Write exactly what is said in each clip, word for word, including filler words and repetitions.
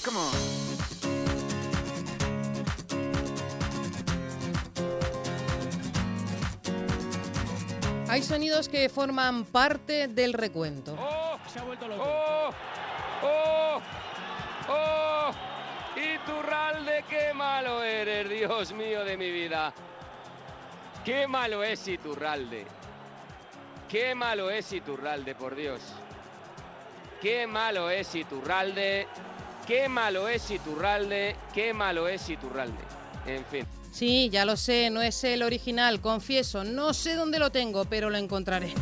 come on. Hay sonidos que forman parte del recuento. ¡Oh! Se ha vuelto loco. ¡Oh! ¡Oh! ¡Oh! Iturralde, qué malo eres, Dios mío de mi vida. Qué malo es Iturralde. Qué malo es Iturralde, por Dios. Qué malo es Iturralde. Qué malo es Iturralde. Qué malo es Iturralde. En fin. Sí, ya lo sé, no es el original, confieso, no sé dónde lo tengo, pero lo encontraré.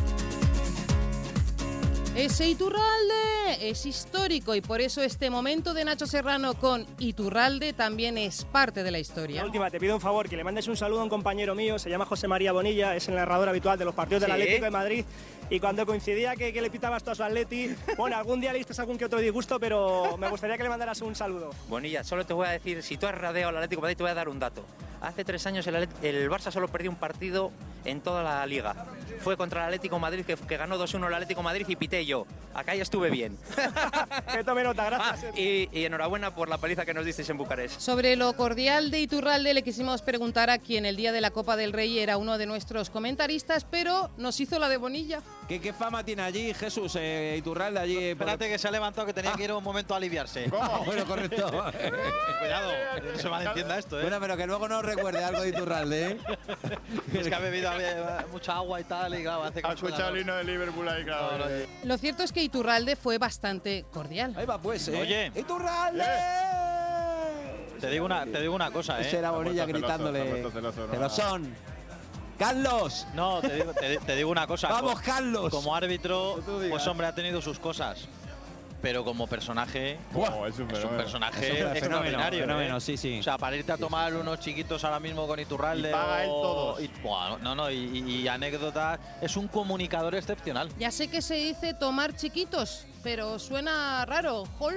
Ese Iturralde es histórico y por eso este momento de Nacho Serrano con Iturralde también es parte de la historia. La última, te pido un favor, que le mandes un saludo a un compañero mío, se llama José María Bonilla, es el narrador habitual de los partidos ¿Sí? del Atlético de Madrid, y cuando coincidía que, que le pitabas tú a su Atleti, bueno, algún día le diste algún que otro disgusto, pero me gustaría que le mandaras un saludo. Bonilla, solo te voy a decir, si tú has radeado al Atlético de Madrid, te voy a dar un dato. Hace tres años el, Atlético, el Barça solo perdió un partido en toda la Liga. Fue contra el Atlético de Madrid, que, que ganó dos uno el Atlético de Madrid y pité yo. Acá ya estuve bien. Que tome nota, gracias. Ah, y, y enhorabuena por la paliza que nos disteis en Bucarest. Sobre lo cordial de Iturralde le quisimos preguntar a quien el día de la Copa del Rey era uno de nuestros comentaristas, pero nos hizo la de Bonilla. ¿Qué, qué fama tiene allí, Jesús, eh, Iturralde allí? Espérate por... que se ha levantado, que tenía ah. que ir un momento a aliviarse. ¿Cómo? Bueno, correcto. Cuidado, no se malentienda esto, ¿eh? Bueno, pero que luego no recuerde algo de Iturralde, ¿eh? Es que ha bebido mucha agua y tal, y claro, hace que... Ha escuchado el himno de Liverpool ahí, claro. No, no, no. Lo cierto es que Iturralde fue bastante cordial. Ahí va pues, ¿eh? Oye. ¡Iturralde! Te digo una, te digo una cosa, ¿eh? Ese era Bonilla gritándole. Celosón. ¡Carlos! No, te digo, te, te digo una cosa. ¡Vamos, como, Carlos! Como árbitro, pues hombre, ha tenido sus cosas. Pero como personaje, wow, es un, es un personaje es un extraordinario. Fenómeno, ¿eh? sí, sí. O sea, para irte a tomar unos chiquitos ahora mismo con Iturralde. Y paga él o, todos. Y, bueno, no, no, y, y, y anécdotas. Es un comunicador excepcional. Ya sé que se dice tomar chiquitos, pero suena raro. ¡Jol!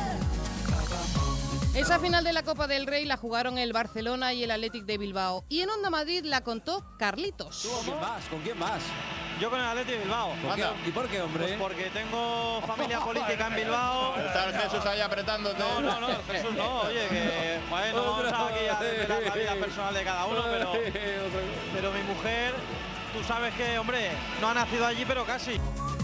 Esa final de la Copa del Rey la jugaron el Barcelona y el Athletic de Bilbao. Y en Onda Madrid la contó Carlitos. ¿Con quién vas? ¿Con quién vas? Yo con el Athletic de Bilbao. ¿Por qué? ¿Y por qué, hombre? Pues porque tengo familia política en Bilbao. Está el Jesús ahí apretándote. No, no, no, Jesús no. Oye, que bueno, no vamos aquí a desvelar la vida personal de cada uno, pero, pero mi mujer, tú sabes que, hombre, no ha nacido allí, pero casi.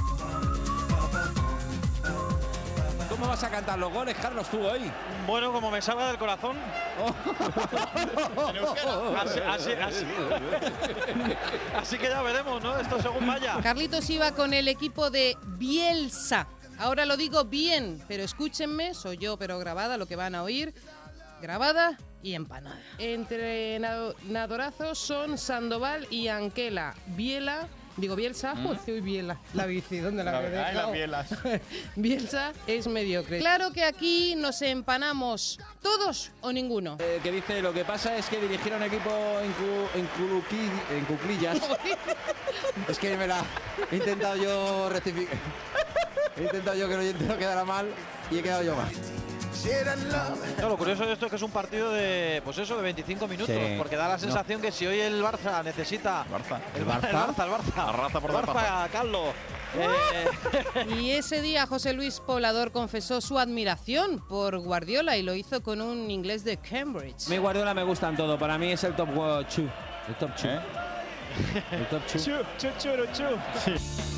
¿Cómo vas a cantar los goles, Carlos, tú hoy? Bueno, como me salga del corazón. Oh. así, así, así. Así que ya veremos, ¿no? Esto según vaya. Carlitos iba con el equipo de Bielsa. Ahora lo digo bien, pero escúchenme, soy yo, pero grabada, lo que van a oír. Grabada y empanada. Entrenadorazos son Sandoval y Anquela. Biela... Digo, Bielsa, ¿Mm? Uy, Biela, la bici, ¿dónde la, la había dejado? Bielsa es mediocre. Claro que aquí nos empanamos, ¿todos o ninguno? Eh, que dice, lo que pasa es que dirigir a un equipo en, cu, en, curuqui, en cuclillas. Es que me la he intentado yo rectificar. He intentado yo que el oyente no quedara mal y he quedado yo mal. No, lo curioso de esto es que es un partido de, pues eso, de veinticinco minutos, sí. Porque da la sensación no. que si hoy el Barça necesita... Barça. El Barça, el Barça, el Barça. La raza por el Barça, la Carlos. Eh. Y ese día José Luis Poblador confesó su admiración por Guardiola y lo hizo con un inglés de Cambridge. Mi Guardiola me gustan todo, para mí es el top two. El top two. ¿Eh? El top two. Chu, chu, chu, chu. Sí.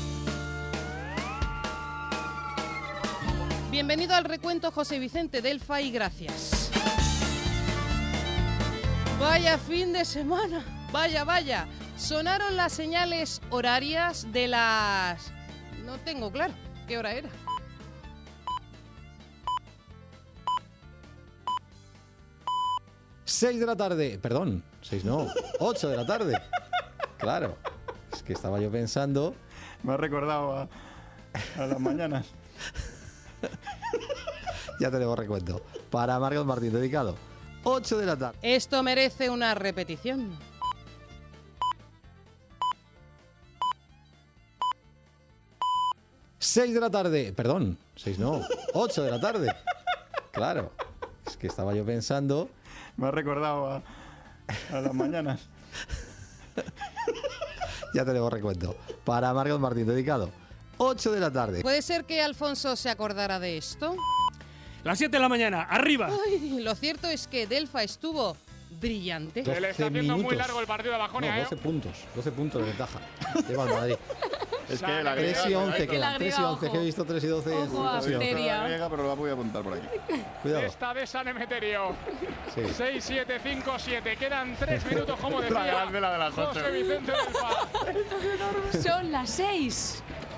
Bienvenido al recuento, José Vicente Delfa, y gracias. Vaya fin de semana, vaya, vaya. Sonaron las señales horarias de las... No tengo claro qué hora era. Seis de la tarde, perdón, seis no, ocho de la tarde. Claro, es que estaba yo pensando... Me ha recordado a, a las mañanas. Ya tenemos recuento. Para Marcos Martín, dedicado. ocho de la tarde. Esto merece una repetición. seis de la tarde, perdón, seis no, ocho de la tarde. Claro, es que estaba yo pensando... Me ha recordado a, a las mañanas. Ya tenemos recuento. Para Marcos Martín, dedicado. ocho de la tarde. ¿Puede ser que Alfonso se acordara de esto? Las siete de la mañana, arriba. Ay, lo cierto es que Delfa estuvo brillante. Se le está haciendo muy largo el partido de Bajonia. No, doce ¿eh? puntos, doce puntos de ventaja. Lleva el Madrid. Es que la tres y once quedan, tres y once, ojo. que he visto tres y doce. Ojo a Bacteria. La griega, pero la voy a apuntar por aquí. Cuidado. Esta de San Emeterio. Sí. seis, siete, cinco, siete. Quedan tres minutos, como La decía grande, la de las ocho. José Vicente Delfa. Son las seis.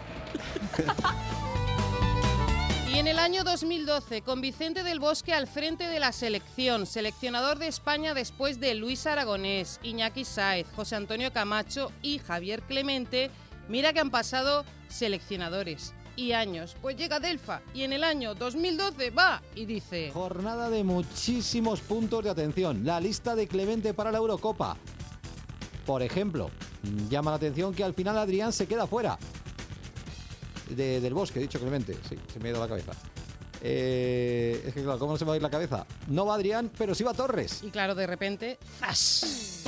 Y en el año dos mil doce, con Vicente del Bosque al frente de la selección, seleccionador de España después de Luis Aragonés, Iñaki Sáez, José Antonio Camacho y Javier Clemente, mira que han pasado seleccionadores y años. Pues llega Delfa y en el año dos mil doce va y dice... Jornada de muchísimos puntos de atención. La lista de Clemente para la Eurocopa. Por ejemplo, llama la atención que al final Adrián se queda fuera. De, del Bosque, he dicho Clemente. Sí, se me ha ido la cabeza. Eh, es que claro, ¿cómo no se me va a ir la cabeza? No va Adrián, pero sí va Torres. Y claro, de repente, ¡zas!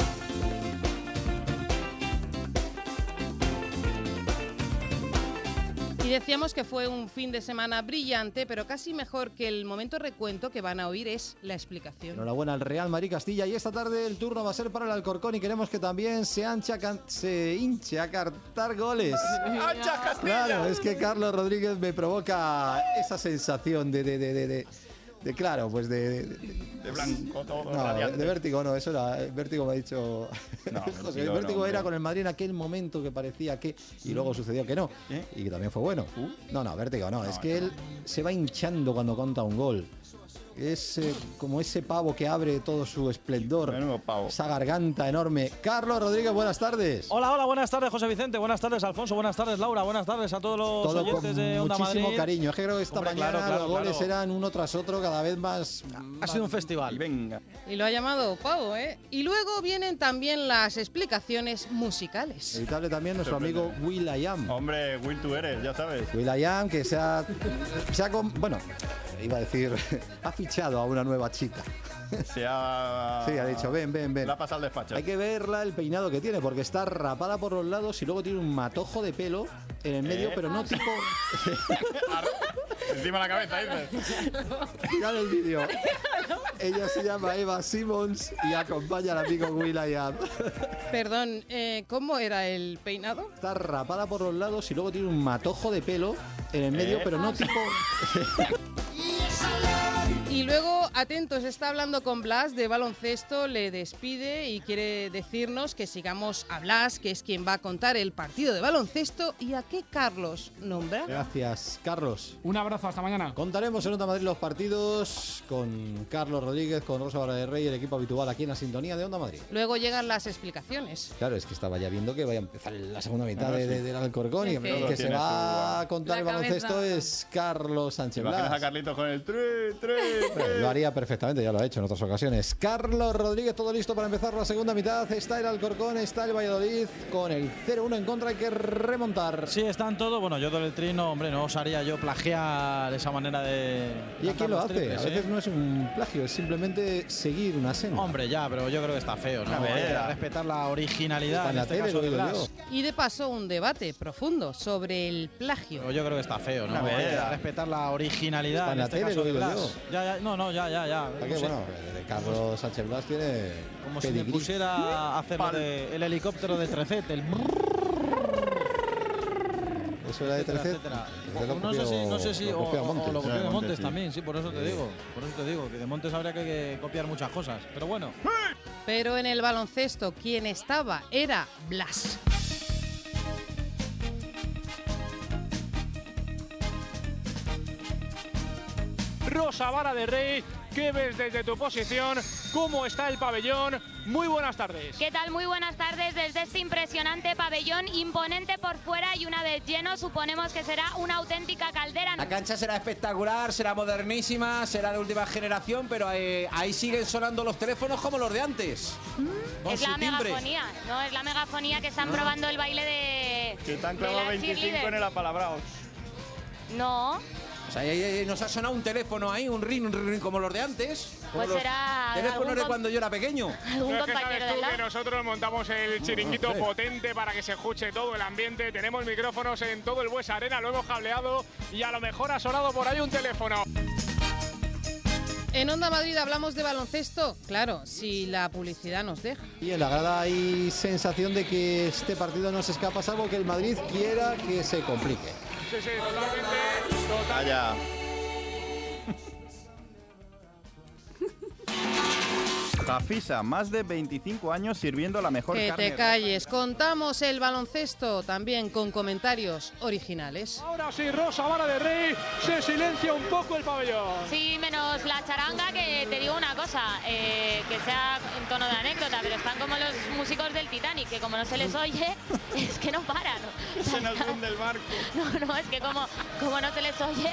Y decíamos que fue un fin de semana brillante, pero casi mejor que el momento recuento que van a oír es la explicación. Enhorabuena al Real Madrid Castilla y esta tarde el turno va a ser para el Alcorcón y queremos que también se, ancha, can, se hinche a cantar goles. ¡Ancha Castilla! Claro, es que Carlos Rodríguez me provoca esa sensación de... de, de, de, de De claro, pues de... De, de blanco todo. No, de, de vértigo no, eso era... Vértigo me ha dicho... No, José, el vértigo no, era con el Madrid en aquel momento que parecía que... Y luego sucedió que no. ¿Eh? Y que también fue bueno. ¿Uh? No, no, vértigo no. no es que no. Él se va hinchando cuando conta un gol. Es eh, como ese pavo que abre todo su esplendor. Menudo pavo. Esa garganta enorme. Carlos Rodríguez, buenas tardes. Hola, hola, buenas tardes, José Vicente. Buenas tardes, Alfonso. Buenas tardes, Laura. Buenas tardes a todos los todo oyentes de Onda muchísimo Madrid. Cariño. Es que creo que esta Hombre, mañana claro, claro, los goles claro. eran uno tras otro, cada vez más. Ha más... sido un festival. Y venga. Y lo ha llamado pavo, ¿eh? Y luego vienen también las explicaciones musicales. Editable también nuestro amigo Will.i.am. Hombre, Will, tú eres, ya sabes. Will.i.am, que se ha, se ha. Bueno, iba a decir, ha fichado a una nueva chica. Se ha... Sí, ha dicho, ven, ven, ven. La ha pasado al despacho. Hay que verla el peinado que tiene, porque está rapada por los lados y luego tiene un matojo de pelo en el medio, ¿Eh? Pero no tipo... Encima de la cabeza, dices. Claro el vídeo. Ella se llama Eva Simmons y acompaña al amigo Will.i.am. Perdón, eh, ¿cómo era el peinado? Está rapada por los lados y luego tiene un matojo de pelo en el medio, ¿Eh? Pero no tipo... Y luego, atentos, está hablando con Blas de baloncesto, le despide y quiere decirnos que sigamos a Blas, que es quien va a contar el partido de baloncesto y a qué Carlos nombra. Gracias, Carlos. Un abrazo, hasta mañana. Contaremos en Onda Madrid los partidos con Carlos Rodríguez, con Rosa Vara de Rey, el equipo habitual aquí en la sintonía de Onda Madrid. Luego llegan las explicaciones. Claro, es que estaba ya viendo que vaya a empezar la segunda mitad de, de, del Alcorcón y es que, que, que se va a contar la el baloncesto cabeza. Es Carlos Sánchez Blas. Imaginas a Carlitos con el tre, tre. Bueno, lo haría perfectamente, ya lo ha hecho en otras ocasiones. Carlos Rodríguez, todo listo para empezar la segunda mitad. Está el Alcorcón, está el Valladolid con el cero uno en contra, hay que remontar. Sí, están todos. Bueno, yo del trino, hombre, no osaría yo plagiar esa manera de... ¿Y quién lo hace? Triples, a veces ¿eh? no es un plagio, es simplemente seguir una senda. Hombre, ya, pero yo creo que está feo, ¿no? Hay que respetar la originalidad, en este caso de Blas. Y de paso un debate profundo sobre el plagio. Pero yo creo que está feo, ¿no? Hay que respetar la originalidad, en este caso de Blas. Ya, ya, no, no, ya, ya, ya. Que, bueno, de Carlos Sánchez Blas tiene como pedigrí. Si me pusiera a hacer lo de, el helicóptero de Trecet, el eso era de Trecet. No sé si, no sé si lo o, copió o, Montes. o lo copió de Montes sí. también, sí, por eso te digo, por eso te digo, que de Montes habría que, que copiar muchas cosas, pero bueno. Pero en el baloncesto quien estaba era Blas. Rosa Vara de Rey, ¿qué ves desde tu posición? ¿Cómo está el pabellón? Muy buenas tardes. ¿Qué tal? Muy buenas tardes desde este impresionante pabellón, imponente por fuera y una vez lleno suponemos que será una auténtica caldera. La cancha será espectacular, será modernísima, será de última generación, pero eh, ahí siguen sonando los teléfonos como los de antes. Mm, es la timbre. megafonía, ¿no? Es la megafonía que están ah. probando el baile de... Que te han clavado veinticinco en el apalabraos. No. O sea, ahí, ahí, nos ha sonado un teléfono ahí, un ring, un ring como los de antes. Pues será... Teléfonos de cuando yo era pequeño. ¿Algún no compañero es que sabes tú que nosotros montamos el chiringuito no, potente para que se escuche todo el ambiente. Tenemos micrófonos en todo el Buesa Arena, lo hemos cableado y a lo mejor ha sonado por ahí un teléfono. En Onda Madrid hablamos de baloncesto, claro, si la publicidad nos deja. Y en la grada hay sensación de que este partido no se escapa, salvo que el Madrid quiera que se complique. Sí, sí, totalmente. Total. Vaya. Tafisa, más de veinticinco años sirviendo la mejor Que carne. te calles. Contamos el baloncesto también con comentarios originales. Ahora sí, Rosa Vara de Rey, se silencia un poco el pabellón. Sí, menos la charanga, que te digo una cosa, eh, que sea en tono de anécdota, pero están como los músicos del Titanic, que como no se les oye, es que no paran. Se nos hunde el barco. No, no, es que como, como no se les oye...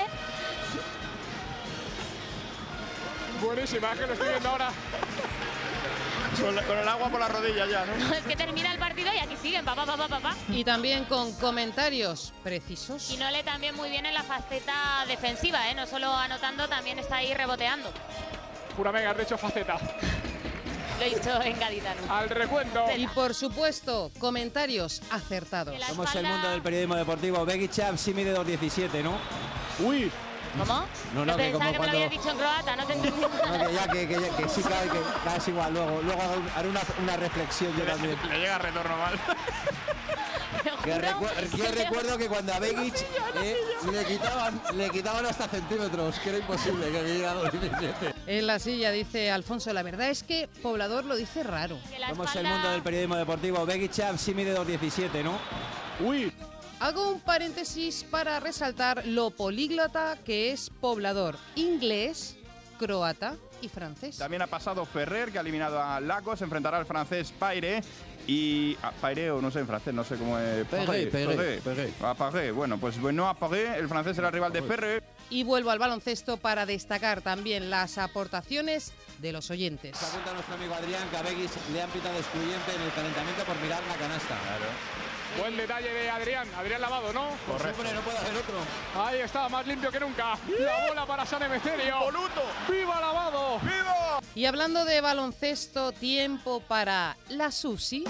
Buenísima, es que lo estoy viendo ahora. Con, la, con el agua por la rodilla ya, ¿no? No, es que termina el partido y aquí siguen, papá, papá, papá. Y también con comentarios precisos. Y Nole también muy bien en la faceta defensiva, ¿eh? No solo anotando, también está ahí reboteando. Pura mega, has dicho faceta. Lo he dicho en gaditano. Al recuento. Y por supuesto, comentarios acertados. Somos el mundo del periodismo deportivo. Begic Chav sí mide dos diecisiete, ¿no? Uy. ¿Cómo? No, no, Yo que pensaba como que me cuando... lo habías dicho en croata, no te entendí. No, que ya, que, que, que sí cae, que cae es igual. Luego, luego haré una, una reflexión yo también. Le llega retorno mal. Que, recu que recuerdo que cuando a Begic eh, le, quitaban, le quitaban hasta centímetros, que era imposible que midiera dos diecisiete. En la silla dice Alfonso, la verdad es que Poblador lo dice raro. Somos el mundo del periodismo deportivo. Begic Chav sí mide dos diecisiete, ¿no? Uy. Hago un paréntesis para resaltar lo políglota que es Poblador, inglés, croata y francés. También ha pasado Ferrer, que ha eliminado a Lacos, enfrentará al francés Paire y... Ah, Paire o no sé en francés, no sé cómo es... Paire, Paire, Paire. Ah, Paire. Bueno, pues no a Paire, el francés será el rival de Ferrer. Y vuelvo al baloncesto para destacar también las aportaciones de los oyentes. Se apunta nuestro amigo Adrián que a Begic le han pitado excluyente en el calentamiento por mirar la canasta. Claro. Buen detalle de Adrián, Adrián Lavado, ¿no? Correcto. No puede haber otro. Ahí está, más limpio que nunca. La bola para San Emeterio. ¡Voluto! ¡Viva Lavado! ¡Viva! Y hablando de baloncesto, tiempo para la Susi.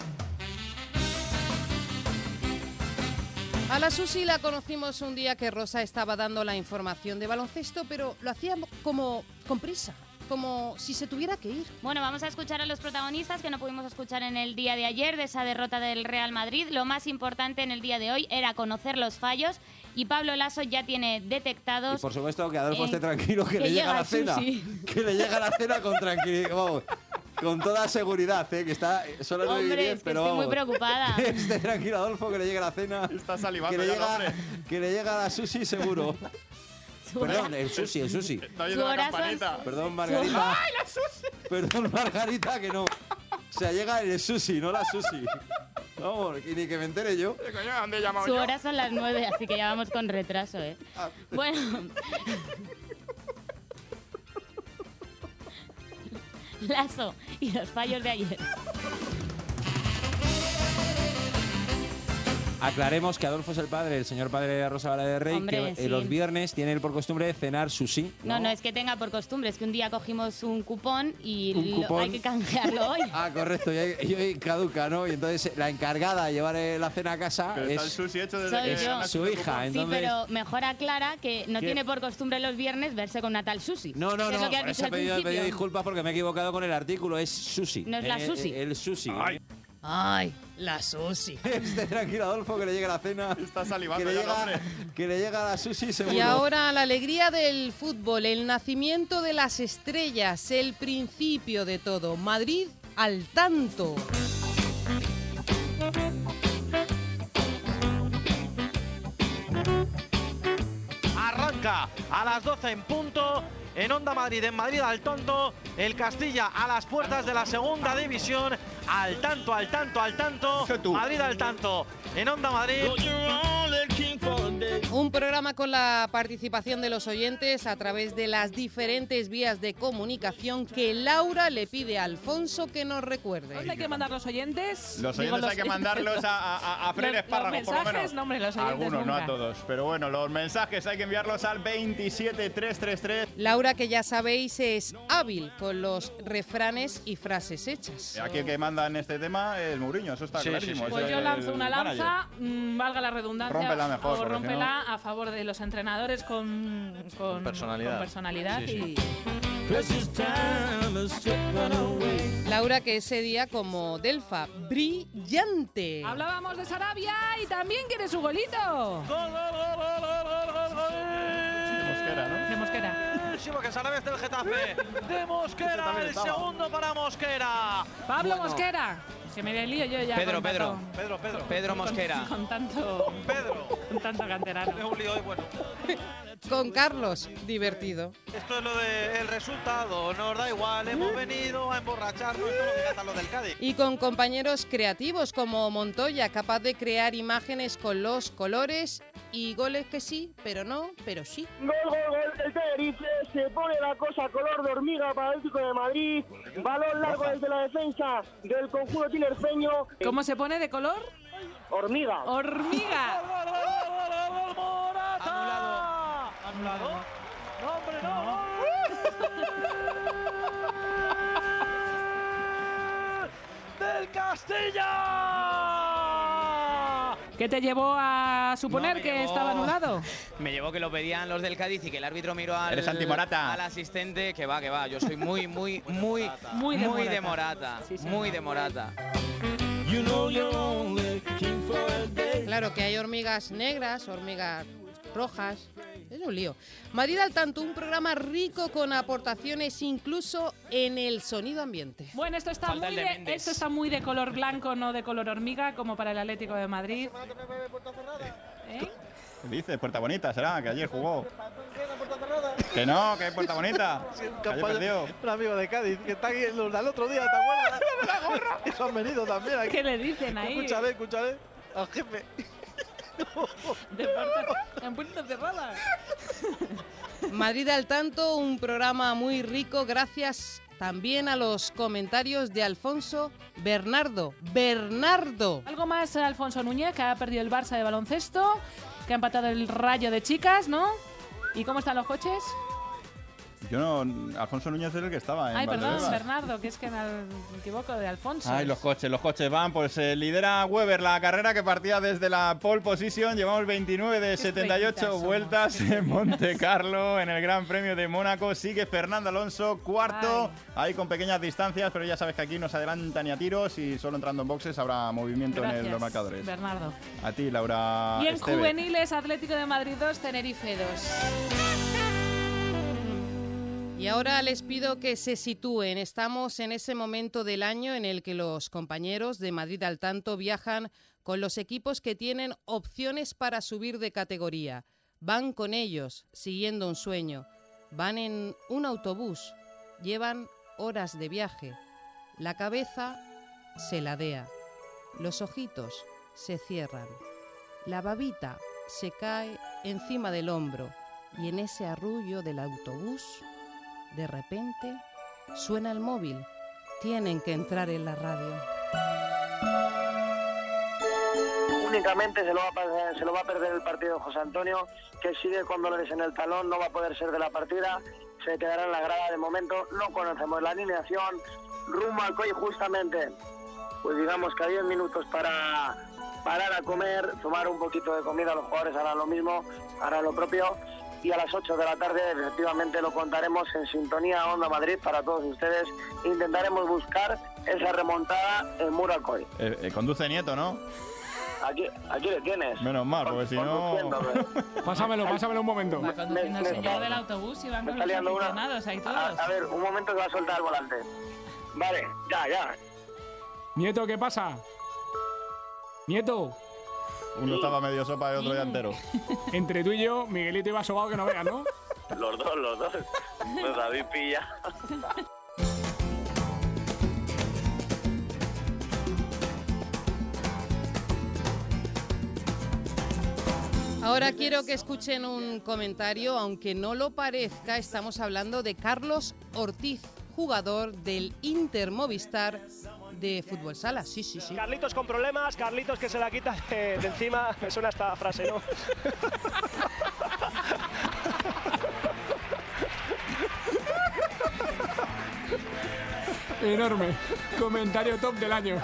A la Susi la conocimos un día que Rosa estaba dando la información de baloncesto, pero lo hacía como con prisa, como si se tuviera que ir. Bueno, vamos a escuchar a los protagonistas que no pudimos escuchar en el día de ayer de esa derrota del Real Madrid. Lo más importante en el día de hoy era conocer los fallos y Pablo Lasso ya tiene detectados... Y por supuesto que Adolfo eh, esté tranquilo, que, que le llega llega la el cena. sushi. Que le llega la cena con tranquilidad, vamos, con toda seguridad, ¿eh? Que está son las nueve y Hombre, diez, es que pero estoy muy vamos. preocupada. Esté tranquilo, Adolfo, que le llegue la cena. Está salivando Que le ya el llega, hombre. que le llega la sushi seguro. Perdón, el sushi, el sushi. Está oyendo la campanita. Perdón, Margarita. ¡Ay, la sushi! Perdón, Margarita, que no. O sea, llega el sushi, no la sushi. Vamos, y ni que me entere yo. ¿Qué coño? ¿Dónde he llamado Su yo? hora son las nueve, así que ya vamos con retraso, ¿eh? Ah. Bueno. Lasso y los fallos de ayer. Aclaremos que Adolfo es el padre, el señor padre de Rosa Vara de Rey, Hombre, que eh, sí. los viernes tiene él por costumbre cenar sushi. No, no es que tenga por costumbre, es que un día cogimos un cupón y ¿Un lo- cupón? hay que canjearlo hoy. Ah, correcto, y hoy, y hoy caduca, ¿no? Y entonces la encargada de llevar eh, la cena a casa Pero está el es sushi hecho desde Soy que yo. nació su el hija. cupón. Sí, Entonces, pero mejor aclara que no ¿Qué? tiene por costumbre los viernes verse con una tal Susi. No, no, Que es no, lo que has por dicho eso he al pedido, he pedido principio. disculpas porque me he equivocado con el artículo, es sushi. No es la Eh, sushi. eh, el sushi. Ay. Ay, la Susi. Esté tranquilo, Adolfo, que le llegue la cena. Está Que salivando le, ya el llega, hombre. que le llega la sushi seguro. Y ahora la alegría del fútbol, el nacimiento de las estrellas, el principio de todo. Madrid al tanto. Arranca a las doce en punto en Onda Madrid, en Madrid al tanto, el Castilla a las puertas de la segunda división, al tanto, al tanto, al tanto, Madrid al tanto, en Onda Madrid. Un programa con la participación de los oyentes a través de las diferentes vías de comunicación que Laura le pide a Alfonso que nos recuerde. ¿Dónde hay que mandar los oyentes? Los Digo, oyentes hay que mandarlos a, a, a Fred Los- Espárrago, los por lo mensajes, menos. no, hombre, los oyentes Algunos, no nunca. a todos. Pero bueno, los mensajes hay que enviarlos al veintisiete trescientos treinta y tres. Laura, que ya sabéis, es hábil con los refranes y frases hechas. Aquí el que manda en este tema es Mourinho, eso está Sí, clarísimo. sí, sí. es Pues el yo lanzo una manager. lanza, mm, valga la redundancia, Rómpela mejor, o porque rómpela a favor de los entrenadores con, con Personalidad. con personalidad Sí, sí. y Laura, que ese día como Delfa, brillante. Hablábamos de Sarabia y también quiere su golito. ¡Gol, gol, gol, gol, gol, gol, gol! De Mosquera, ¿no? De Mosquera. Buenísimo, que Sarabia es del Getafe. De Mosquera, el segundo para Mosquera. Pablo Bueno. Mosquera. Que me lío yo ya. Pedro, con Pedro. tanto- Pedro, Pedro. Pedro con- Mosquera. Con, tanto. Pedro. Con tanto canterano. Es un lío hoy, bueno. Con Carlos, divertido. Esto es lo del resultado, nos da igual, hemos venido a emborracharnos, esto es lo que cantan los del Cádiz. Y con compañeros creativos como Montoya, capaz de crear imágenes con los colores y goles que sí, pero no, pero sí. Gol, gol, gol del Tenerife, se pone la cosa color de hormiga para el Atlético de Madrid, balón largo desde la defensa del conjunto tinerfeño. ¿Cómo se pone de color? Hormiga. Hormiga. ¡Gol, gol, gol, gol, gol, Morata! Anulado. ¿Anulado? No, hombre, no. ¡Gol! ¡Del Castilla! ¿Qué te llevó a suponer No, me que llevó- estaba anulado? Me llevó que lo pedían los del Cádiz y que el árbitro miró al, Eres anti-Morata. al asistente. Que va, que va. Yo soy muy, muy, muy, Muy de muy Morata. de Morata. Sí, señor. Muy de Morata. Claro que hay hormigas negras, hormigas rojas. Es un lío. Madrid al tanto, un programa rico con aportaciones incluso en el sonido ambiente. Bueno, esto está, Falta muy el de de, Méndez. esto está muy de color blanco, no de color hormiga, como para el Atlético de Madrid. ¿Eh? ¿Qué dices? Puerta Bonita, será, que ayer jugó. Que no, que es Puerta Bonita. Que ayer perdió. Un amigo de Cádiz que está aquí los del otro día, ¿te acuerdas? de la gorra. Eso han venido también aquí. ¿Qué le dicen ahí? Escúchale, escúchale. Al jefe. De puerta, en puerta cerrada. Madrid al tanto, un programa muy rico gracias también a los comentarios de Alfonso Bernardo. Bernardo. Algo más, Alfonso Núñez, que ha perdido el Barça de baloncesto, que ha empatado el Rayo de chicas, ¿no? ¿Y cómo están los coches? Yo no, Alfonso Núñez es el que estaba en Ay, perdón, Valdebebas. Bernardo, que es que me equivoco de Alfonso. Ay, los coches, los coches van, pues eh, lidera Weber la carrera que partía desde la pole position, llevamos veintinueve de setenta y ocho somos. vueltas en Monte Carlo, en el Gran Premio de Mónaco, sigue Fernando Alonso, cuarto, ahí con pequeñas distancias, pero ya sabes que aquí no se adelanta ni a tiros y solo entrando en boxes habrá movimiento Gracias, en los marcadores. Bernardo. A ti, Laura Y en Esteve. juveniles, Atlético de Madrid dos, Tenerife dos. Y ahora les pido que se sitúen. Estamos en ese momento del año en el que los compañeros de Madrid al tanto viajan con los equipos que tienen opciones para subir de categoría. Van con ellos, siguiendo un sueño. Van en un autobús. Llevan horas de viaje. La cabeza se ladea. Los ojitos se cierran. La babita se cae encima del hombro. Y en ese arrullo del autobús, de repente, suena el móvil. Tienen que entrar en la radio. Únicamente se lo, va a, perder- se lo va a perder el partido José Antonio, que sigue con dolores en el talón, no va a poder ser de la partida, se quedará en la grada de momento, no conocemos la alineación, rumbo al C O I justamente, pues digamos que a diez minutos para parar a comer, tomar un poquito de comida, los jugadores harán lo mismo, harán lo propio, y a las ocho de la tarde efectivamente lo contaremos en sintonía Onda Madrid para todos ustedes, intentaremos buscar esa remontada en Muro al C O I. Eh, eh, conduce Nieto, ¿no? Aquí, aquí le tienes. Menos mal, porque si no... Pásamelo, pásamelo un momento. Va conduciendo el me señor está- del autobús y van me con está los liando una. aficionados ahí todos. A, a ver, un momento que va a soltar el volante. Vale, ya, ya. Nieto, ¿qué pasa? Nieto. Uno estaba medio sopa y otro ya entero. Entre tú y yo, Miguelito iba sobado que no veas, ¿no? Los dos, los dos. Nos habéis pillado. Ahora quiero que escuchen un comentario, aunque no lo parezca, estamos hablando de Carlos Ortiz, jugador del Inter Movistar de Fútbol Sala. Sí, sí, sí. Carlitos con problemas, Carlitos que se la quita de, de encima. Me suena esta frase, ¿no? Enorme. Comentario top del año.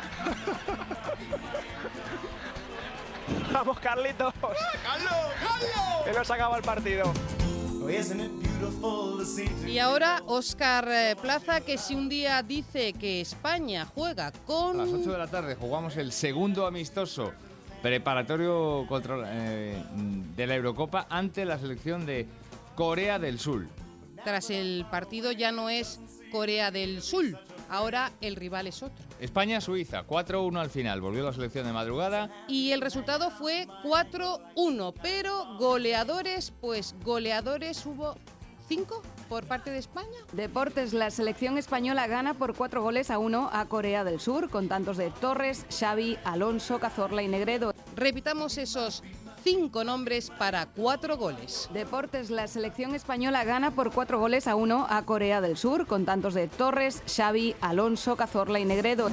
Vamos, Carlitos. ¡Carlos, Carlos! Que nos acaba el partido. Y ahora Óscar eh, Plaza, que si un día dice que España juega con... A las ocho de la tarde jugamos el segundo amistoso preparatorio contra, eh, de la Eurocopa ante la selección de Corea del Sur. Tras el partido ya no es Corea del Sur, ahora el rival es otro. España-Suiza, cuatro uno al final, volvió la selección de madrugada. Y el resultado fue cuatro uno, pero goleadores, pues goleadores hubo cinco por parte de España. Deportes, la selección española gana por cuatro goles a uno a Corea del Sur, con tantos de Torres, Xavi, Alonso, Cazorla y Negredo. Repitamos esos cinco nombres para cuatro goles. Deportes, la selección española gana por cuatro goles a uno a Corea del Sur, con tantos de Torres, Xavi, Alonso, Cazorla y Negredo.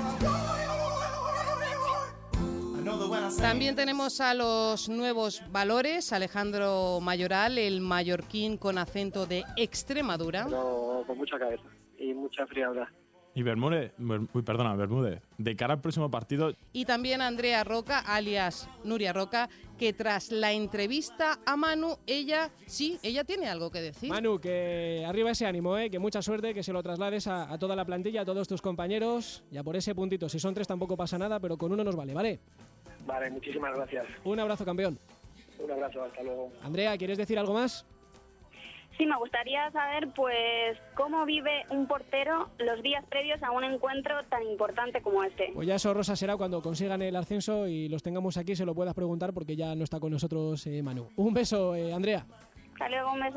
También tenemos a los nuevos valores, Alejandro Mayoral, el mallorquín con acento de Extremadura. Pero con mucha cabeza y mucha frialdad. Y Bermúdez, uy, perdona, Bermúdez, de cara al próximo partido. Y también Andrea Roca, alias Nuria Roca, que tras la entrevista a Manu, ella, sí, ella tiene algo que decir. Manu, que arriba ese ánimo, ¿eh? Que mucha suerte, que se lo traslades a, a toda la plantilla, a todos tus compañeros, ya por ese puntito. Si son tres tampoco pasa nada, pero con uno nos vale, ¿vale? Vale, muchísimas gracias. Un abrazo, campeón. Un abrazo, hasta luego. Andrea, ¿quieres decir algo más? Sí, me gustaría saber, pues, cómo vive un portero los días previos a un encuentro tan importante como este. Pues ya eso, Rosa, será cuando consigan el ascenso y los tengamos aquí, se lo puedas preguntar porque ya no está con nosotros eh, Manu. Un beso, eh, Andrea. Hasta luego, un beso.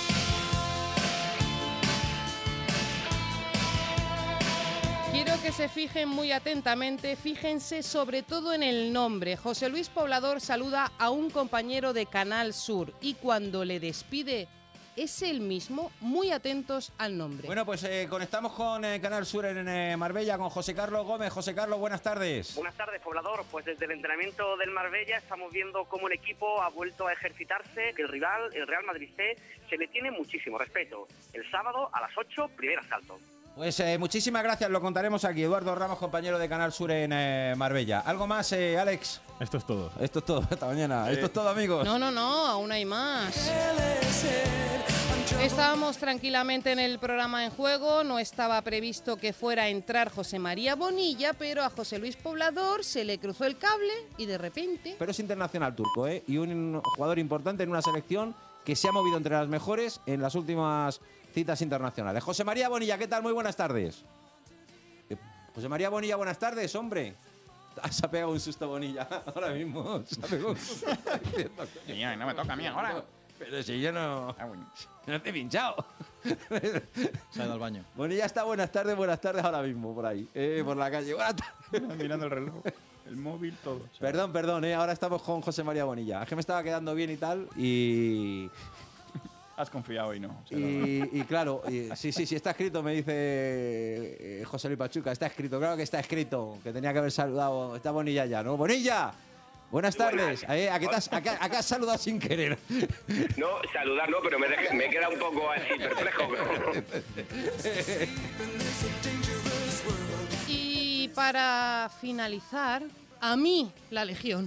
Quiero que se fijen muy atentamente, fíjense sobre todo en el nombre. José Luis Poblador saluda a un compañero de Canal Sur y cuando le despide es el mismo. Muy atentos al nombre. Bueno, pues eh, conectamos con eh, Canal Sur en eh, Marbella con José Carlos Gómez. José Carlos, buenas tardes. Buenas tardes, Poblador. Pues desde el entrenamiento del Marbella estamos viendo cómo el equipo ha vuelto a ejercitarse, que el rival, el Real Madrid C, se le tiene muchísimo respeto. El sábado a las ocho, primer asalto. Pues eh, muchísimas gracias, lo contaremos aquí. Eduardo Ramos, compañero de Canal Sur en eh, Marbella. ¿Algo más, eh, Alex? Esto es todo. Esto es todo, esta mañana. Eh. Esto es todo, amigos. No, no, no, aún hay más. Estábamos tranquilamente en el programa En Juego, no estaba previsto que fuera a entrar José María Bonilla, pero a José Luis Poblador se le cruzó el cable y de repente... Pero es internacional turco, ¿eh? Y un jugador importante en una selección que se ha movido entre las mejores en las últimas citas internacionales. José María Bonilla, ¿qué tal? Muy buenas tardes. Eh, José María Bonilla, buenas tardes, hombre. Se ha pegado un susto Bonilla ahora mismo. Se ha pegado un susto. Señor, no me toca a mí ahora. Pero si yo no... Ah, bueno. No te he pinchado. Se ha ido al baño. Bonilla está buenas tardes, buenas tardes ahora mismo, por ahí. Eh, por la calle. Buenas tardes. Mirando el reloj. El móvil, todo. Perdón, perdón, eh, ahora estamos con José María Bonilla. Es que me estaba quedando bien y tal, y... Has confiado y no. O sea, y, no. y claro, y, sí, sí, sí, está escrito, me dice eh, José Luis Pachuca, está escrito, claro que está escrito, que tenía que haber saludado, está Bonilla ya, ¿no? ¡Bonilla! Buenas tardes. Eh, ¿a, qué te has, a, qué, ¿A qué has saludado sin querer? No, saludar no, pero me, dejé, me queda un poco así perplejo. Y para finalizar, a mí, la Legión.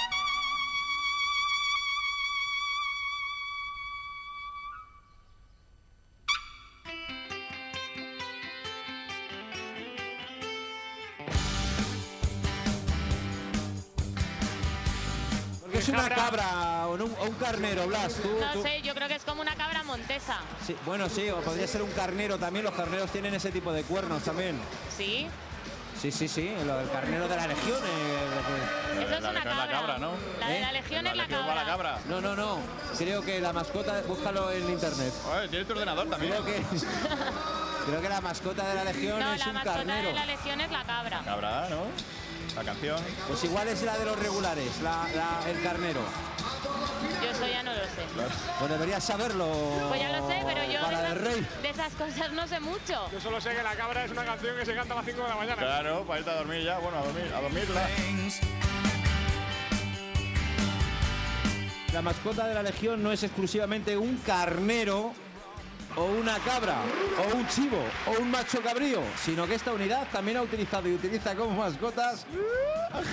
Es una cabra o un, o un carnero, Blas. ¿Tú, No tú? sé, yo creo que es como una cabra montesa. Sí, bueno, sí, o podría ser un carnero también. Los carneros tienen ese tipo de cuernos también. ¿Sí? Sí, sí, sí, lo del carnero de la Legión. Eh, lo que... Eso es una cabra. La cabra, ¿no? La de ¿Eh? la Legión La es la Legión cabra. va la cabra. No, no, no. Creo que la mascota, búscalo en internet. Oye, tiene tu ordenador también. Creo que, creo que la mascota de la Legión No, es la un mascota carnero. de la Legión es la cabra. Cabra, ¿no? La canción. Pues igual es la de los regulares, la, la- el carnero. Yo eso ya no lo sé. Pues deberías saberlo. Pues ya lo sé, pero yo de Para del esas, rey. de esas cosas no sé mucho. Yo solo sé que La Cabra es una canción que se canta a las cinco de la mañana. Claro, para irte a dormir ya. Bueno, a dormir, a dormirla. La mascota de la Legión no es exclusivamente un carnero o una cabra o un chivo o un macho cabrío, sino que esta unidad también ha utilizado y utiliza como mascotas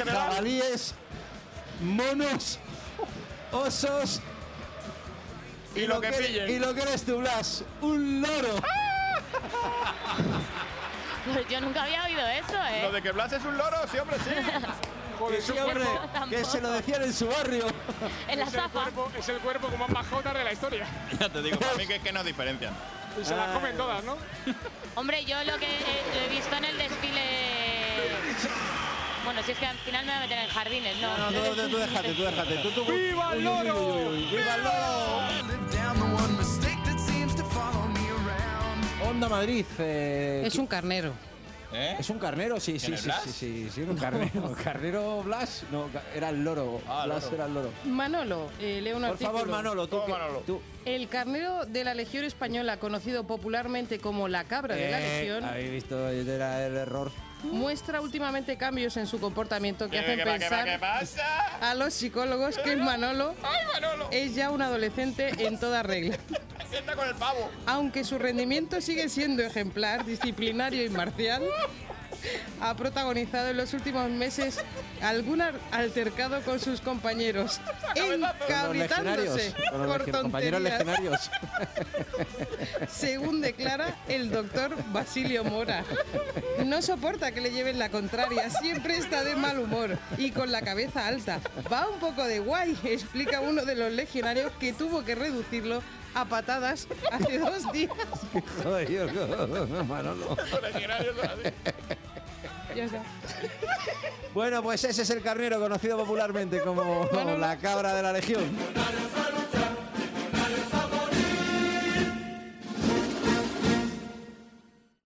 jabalíes, monos, osos Y, y lo, lo que, que pillen. Y lo que eres tú, Blas, un loro. Pues yo nunca había oído eso, ¿eh? Lo de que Blas es un loro, sí, hombre, sí. Joder, sí, hombre, que se lo decían en su barrio. En la es, el cuerpo, es el cuerpo como más majotas de la historia. Ya te digo, para mí que es que no diferencian. Y se las comen todas, ¿no? Hombre, yo lo que lo he visto en el desfile... Bueno, si es que al final me voy a meter en jardines, ¿no? No, no, tú, tú déjate, tú déjate. Tú, tú, ¡Viva el loro! Uy, uy, uy, uy, ¡viva el loro! Onda Madrid. Eh, es un carnero. ¿Eh? ¿Es un carnero? Sí, sí, sí, sí, sí, sí, era un carnero. ¿Carnero Blas? No, era el loro. Ah, Blas loro. era el loro. Manolo, eh, leo un Por artículo. favor, Manolo, tú, que, Manolo. tú. El carnero de la Legión Española, conocido popularmente como la cabra de la Eh, Legión, habéis visto, era el error. muestra últimamente cambios en su comportamiento que ¿Qué, hacen qué, qué, pensar qué pasa? a los psicólogos que Manolo, ¡Ay, Manolo! es ya un adolescente en toda regla. Sienta con el pavo. Aunque su rendimiento sigue siendo ejemplar, disciplinario y marcial, ha protagonizado en los últimos meses algún altercado con sus compañeros, encabritándose Con los por legi- compañeros tonterías, legionarios. según declara el doctor Basilio Mora. No soporta que le lleven la contraria, siempre está de mal humor y con la cabeza alta. Va un poco de guay, explica uno de los legionarios que tuvo que reducirlo a patadas hace dos días. Joder, Manolo. Ya está. Bueno, pues ese es el carnero conocido popularmente como Manolo. la cabra de la Legión.